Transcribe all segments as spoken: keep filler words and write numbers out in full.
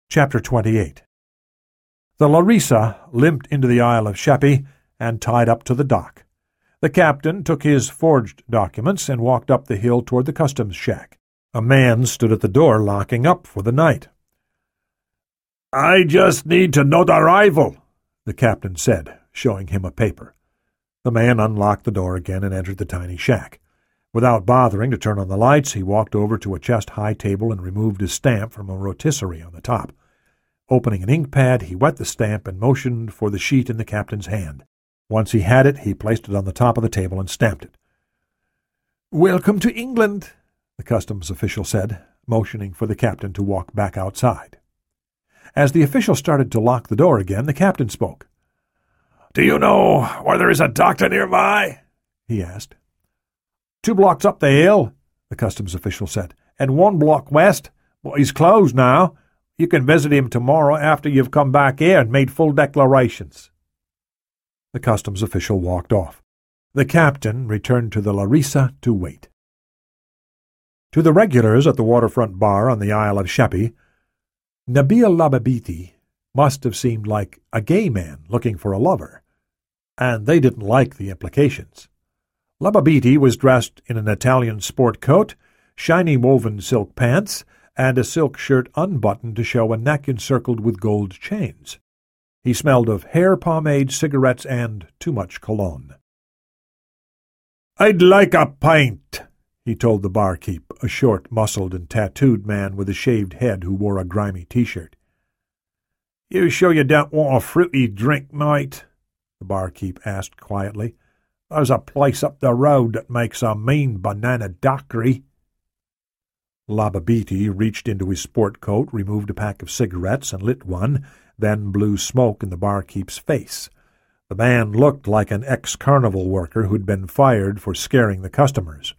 Chapter twenty-eight. The Larissa limped into the Isle of Sheppey and tied up to the dock. The captain took his forged documents and walked up the hill toward the customs shack. A man stood at the door locking up for the night. "I just need to note arrival," the captain said, showing him a paper. The man unlocked the door again and entered the tiny shack. Without bothering to turn on the lights, he walked over to a chest-high table and removed his stamp from a rotisserie on the top. Opening an ink pad, he wet the stamp and motioned for the sheet in the captain's hand. Once he had it, he placed it on the top of the table and stamped it. "Welcome to England," the customs official said, motioning for the captain to walk back outside. As the official started to lock the door again, the captain spoke. "Do you know where there is a doctor nearby?" he asked. Two blocks up the hill," the customs official said, "and one block west, but he's closed now. You can visit him tomorrow after you've come back here and made full declarations." The customs official walked off. The captain returned to the Larissa to wait. To the regulars at the waterfront bar on the Isle of Sheppey, Nabil Lababiti must have seemed like a gay man looking for a lover, and they didn't like the implications. Lababiti was dressed in an Italian sport coat, shiny woven silk pants, and a silk shirt unbuttoned to show a neck encircled with gold chains. He smelled of hair pomade, cigarettes, and too much cologne. "I'd like a pint," he told the barkeep, a short, muscled, and tattooed man with a shaved head who wore a grimy T-shirt. "You sure you don't want a fruity drink, mate?" the barkeep asked quietly. "There's a place up the road that makes a mean banana daiquiri." Lababiti reached into his sport coat, removed a pack of cigarettes, and lit one, then blew smoke in the barkeep's face. The man looked like an ex-carnival worker who'd been fired for scaring the customers.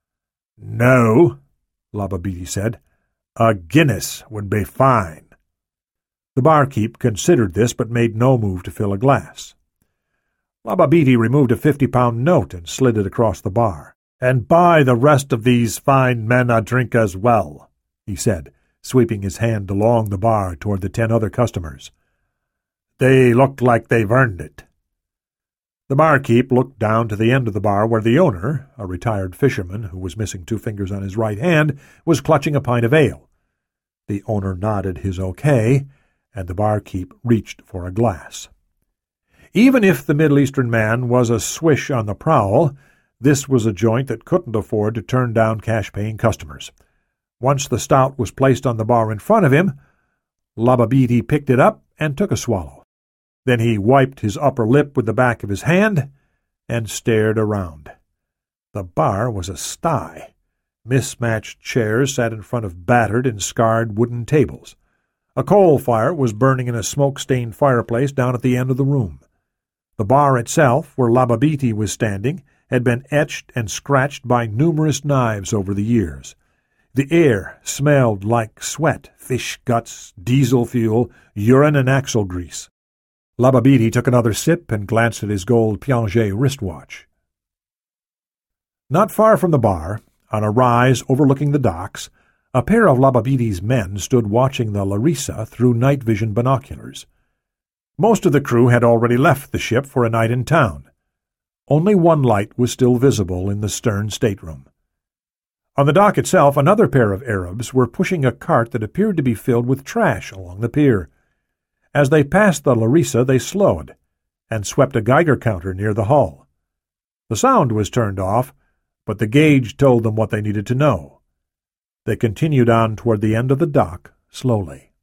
"No," Lababiti said. "A Guinness would be fine." The barkeep considered this, but made no move to fill a glass. Lababiti removed a fifty-pound note and slid it across the bar. "And buy the rest of these fine men a drink as well," he said, sweeping his hand along the bar toward the ten other customers. "They look like they've earned it." The barkeep looked down to the end of the bar where the owner, a retired fisherman who was missing two fingers on his right hand, was clutching a pint of ale. The owner nodded his okay, and the barkeep reached for a glass. Even if the Middle Eastern man was a swish on the prowl, this was a joint that couldn't afford to turn down cash-paying customers. Once the stout was placed on the bar in front of him, Lababiti picked it up and took a swallow. Then he wiped his upper lip with the back of his hand and stared around. The bar was a sty. Mismatched chairs sat in front of battered and scarred wooden tables. A coal fire was burning in a smoke-stained fireplace down at the end of the room. The bar itself, where Lababiti was standing, had been etched and scratched by numerous knives over the years. The air smelled like sweat, fish guts, diesel fuel, urine, and axle grease. Lababiti took another sip and glanced at his gold Piaget wristwatch. Not far from the bar, on a rise overlooking the docks, a pair of Lababiti's men stood watching the Larissa through night vision binoculars. Most of the crew had already left the ship for a night in town. Only one light was still visible in the stern stateroom. On the dock itself, another pair of Arabs were pushing a cart that appeared to be filled with trash along the pier. As they passed the Larissa, they slowed and swept a Geiger counter near the hull. The sound was turned off, but the gauge told them what they needed to know. They continued on toward the end of the dock, slowly.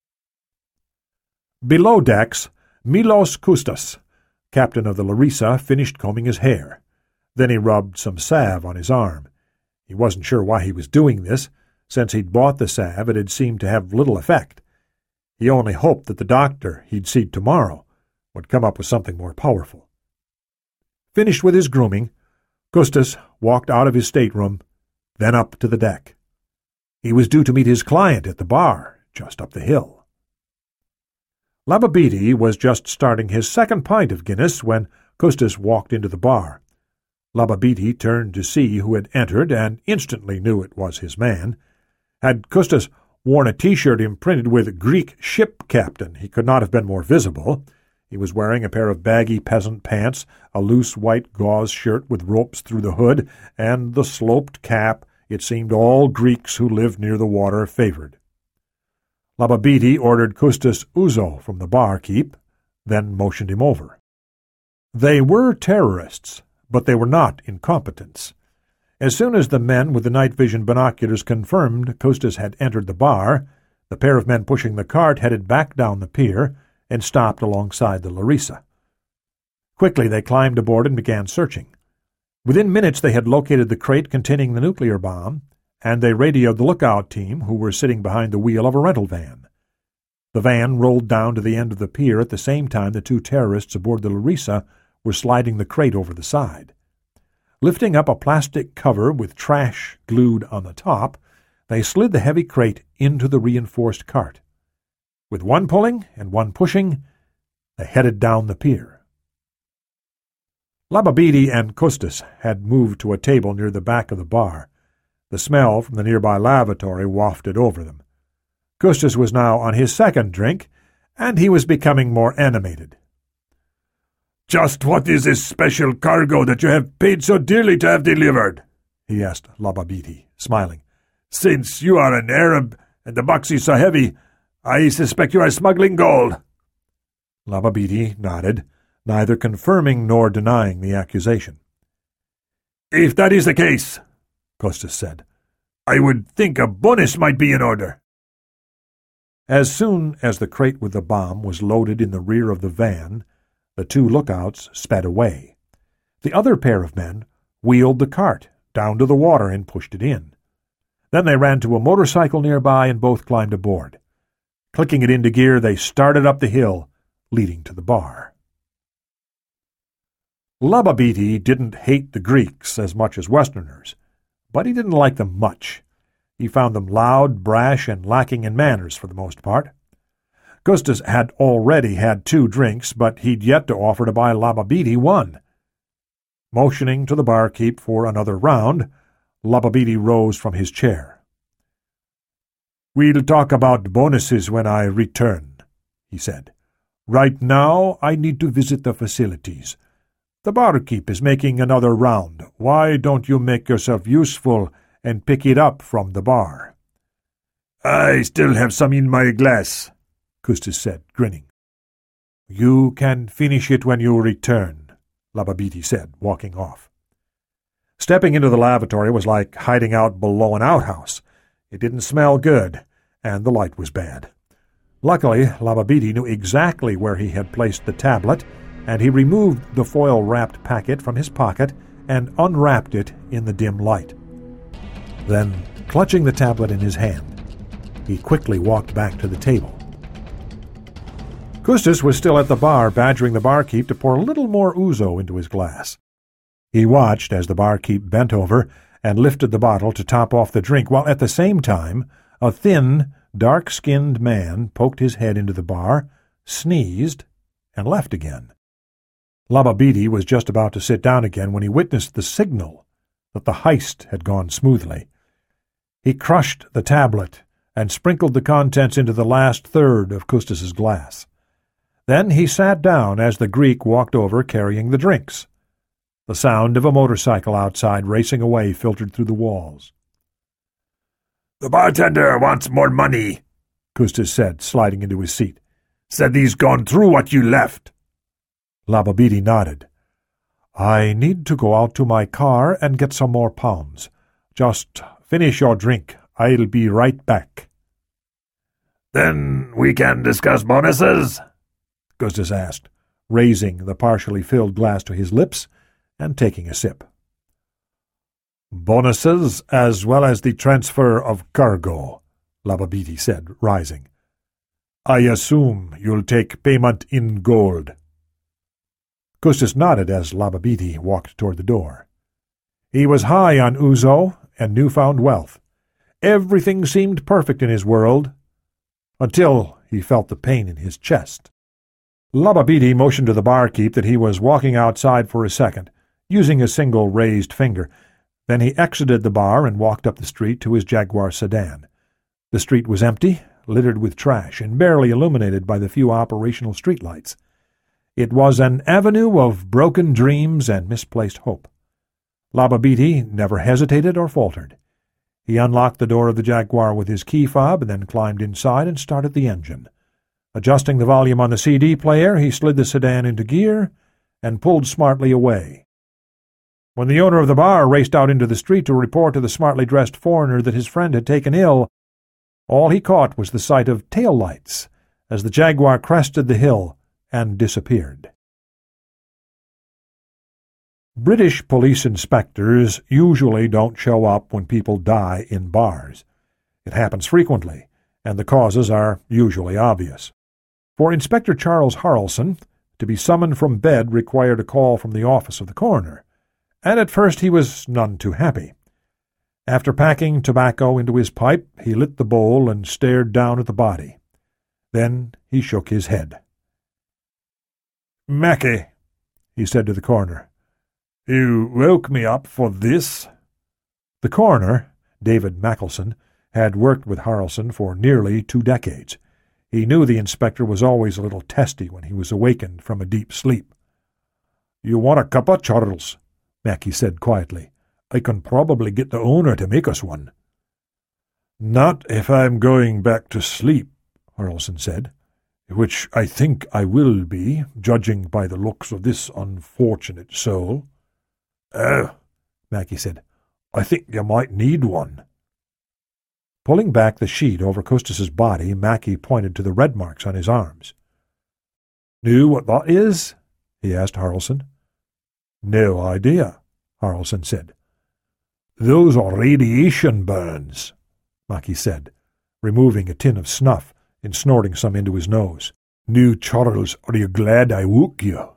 Below decks, Milos Kustas, captain of the Larissa, finished combing his hair. Then he rubbed some salve on his arm. He wasn't sure why he was doing this. Since he'd bought the salve, it had seemed to have little effect. He only hoped that the doctor he'd see tomorrow would come up with something more powerful. Finished with his grooming, Kustas walked out of his stateroom, then up to the deck. He was due to meet his client at the bar just up the hill. Lababiti was just starting his second pint of Guinness when Kustas walked into the bar. Lababiti turned to see who had entered and instantly knew it was his man. Had Kustas worn a T-shirt imprinted with Greek ship captain. He could not have been more visible. He was wearing a pair of baggy peasant pants, a loose white gauze shirt with ropes through the hood, and the sloped cap it seemed all Greeks who lived near the water favored. Lababidi ordered Custis ouzo from the barkeep, then motioned him over. They were terrorists, but they were not incompetents. As soon as the men with the night vision binoculars confirmed Custis had entered the bar, the pair of men pushing the cart headed back down the pier and stopped alongside the Larissa. Quickly they climbed aboard and began searching. Within minutes they had located the crate containing the nuclear bomb, and they radioed the lookout team, who were sitting behind the wheel of a rental van. The van rolled down to the end of the pier at the same time the two terrorists aboard the Larissa were sliding the crate over the side. Lifting up a plastic cover with trash glued on the top, they slid the heavy crate into the reinforced cart. With one pulling and one pushing, they headed down the pier. Lababidi and Custis had moved to a table near the back of the bar. The smell from the nearby lavatory wafted over them. Custis was now on his second drink, and he was becoming more animated. "Just what is this special cargo that you have paid so dearly to have delivered?" he asked Lababidi, smiling. "Since you are an Arab and the box is so heavy, I suspect you are smuggling gold." Lababidi nodded, neither confirming nor denying the accusation. "If that is the case," Custis said, "I would think a bonus might be in order." As soon as the crate with the bomb was loaded in the rear of the van, the two lookouts sped away. The other pair of men wheeled the cart down to the water and pushed it in. Then they ran to a motorcycle nearby and both climbed aboard. Clicking it into gear, they started up the hill leading to the bar. Lababidi didn't hate the Greeks as much as Westerners, but he didn't like them much. He found them loud, brash, and lacking in manners for the most part. Custis had already had two drinks, but he'd yet to offer to buy Lababidi one. Motioning to the barkeep for another round, Lababidi rose from his chair. "We'll talk about bonuses when I return," he said. "Right now I need to visit the facilities. The barkeep is making another round. Why don't you make yourself useful and pick it up from the bar?" "I still have some in my glass," Custis said, grinning. "You can finish it when you return," Lababidi said, walking off. Stepping into the lavatory was like hiding out below an outhouse. It didn't smell good, and the light was bad. Luckily, Lababidi knew exactly where he had placed the tablet, and he removed the foil-wrapped packet from his pocket and unwrapped it in the dim light. Then, clutching the tablet in his hand, he quickly walked back to the table. Custis was still at the bar, badgering the barkeep to pour a little more ouzo into his glass. He watched as the barkeep bent over and lifted the bottle to top off the drink, while at the same time a thin, dark-skinned man poked his head into the bar, sneezed, and left again. Lababidi was just about to sit down again when he witnessed the signal that the heist had gone smoothly. He crushed the tablet and sprinkled the contents into the last third of Custis's glass. Then he sat down as the Greek walked over carrying the drinks. The sound of a motorcycle outside racing away filtered through the walls. "The bartender wants more money," Custis said, sliding into his seat. "Said he's gone through what you left." Lababidi nodded. "I need to go out to my car and get some more pounds. Just finish your drink. I'll be right back." "Then we can discuss bonuses?" Custis asked, raising the partially filled glass to his lips and taking a sip. "Bonuses as well as the transfer of cargo," Lababidi said, rising. "I assume you'll take payment in gold." Custis nodded as Lababidi walked toward the door. He was high on ouzo and newfound wealth. Everything seemed perfect in his world, until he felt the pain in his chest. Lababidi motioned to the barkeep that he was walking outside for a second, using a single raised finger. Then he exited the bar and walked up the street to his Jaguar sedan. The street was empty, littered with trash, and barely illuminated by the few operational streetlights. It was an avenue of broken dreams and misplaced hope. Lababiti never hesitated or faltered. He unlocked the door of the Jaguar with his key fob and then climbed inside and started the engine. Adjusting the volume on the C D player, he slid the sedan into gear and pulled smartly away. When the owner of the bar raced out into the street to report to the smartly dressed foreigner that his friend had taken ill, all he caught was the sight of tail lights as the Jaguar crested the hill and disappeared. British police inspectors usually don't show up when people die in bars. It happens frequently, and the causes are usually obvious. For Inspector Charles Harrelson, to be summoned from bed required a call from the office of the coroner, and at first he was none too happy. After packing tobacco into his pipe, he lit the bowl and stared down at the body. Then he shook his head. "Mackie," he said to the coroner, "you woke me up for this?" The coroner, David Mackelson, had worked with Harrelson for nearly two decades. He knew the inspector was always a little testy when he was awakened from a deep sleep. "You want a cuppa, Charles?" Mackie said quietly. "I can probably get the owner to make us one." "Not if I'm going back to sleep," Harrelson said, "which I think I will be, judging by the looks of this unfortunate soul." "Oh," Mackie said, "I think you might need one." Pulling back the sheet over Custis's body, Mackie pointed to the red marks on his arms. "Know what that is?" he asked Harrelson. "No idea," Harrelson said. "Those are radiation burns," Mackie said, removing a tin of snuff and snorting some into his nose. "Now, Charles, are you glad I woke you?"